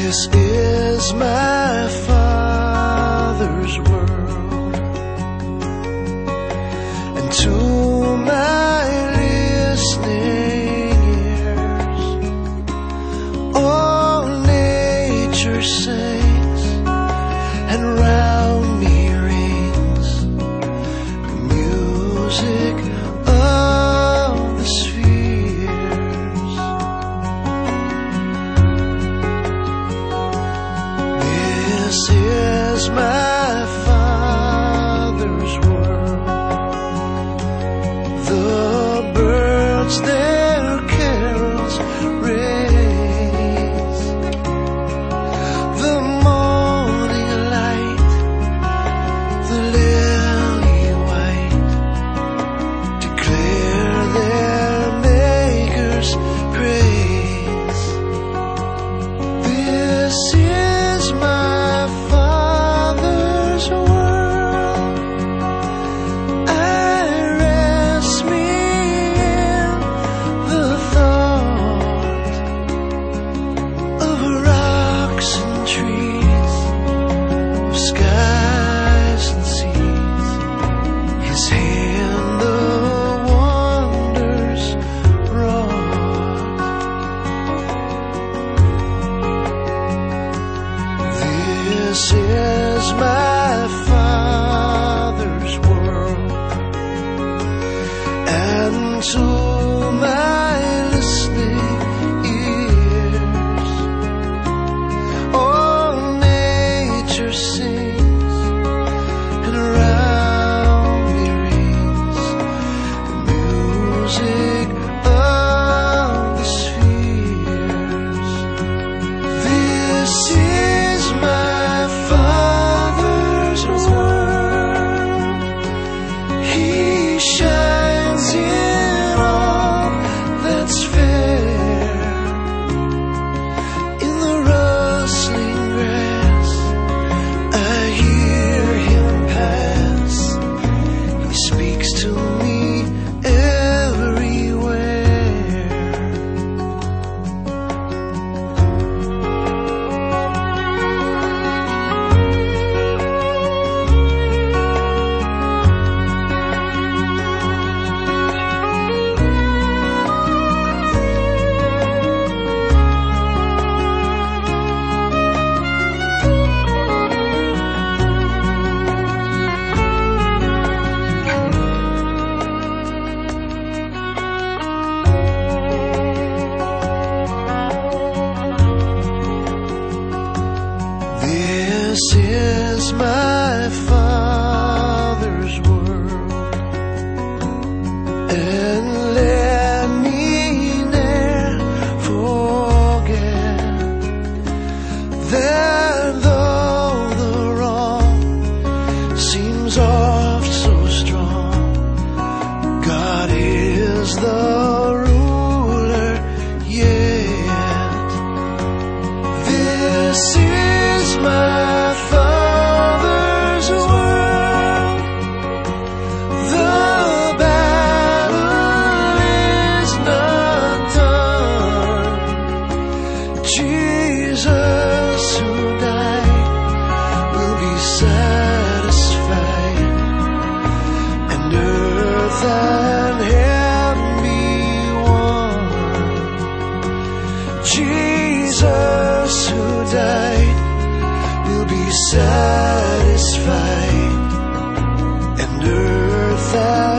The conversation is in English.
This is my Father's world, and to my listening ears, all nature sings, and round me rings the music of the spheres. This is my Father's world. The birds their carols raise, the morning light, the lily white, declare their Maker's praise. This is my Father's world. I rest me in the thought of rocks and trees, of skies and seas. His hand the wonders wrought. This is my Father's world, and to my listening ears, all nature sings, and around me rings the music of the spheres. This is my Father's world. He shines in all that's fair. In the rustling grass, I hear him pass. He speaks to me everywhere. This is my Father's world, and let me ne'er forget that though the wrong seems oft so strong, God is the ruler yet. This is my Father's world. The battle is not done. Jesus who died will be satisfied, and earth and heaven be one. Jesus who died will be satisfied, and earth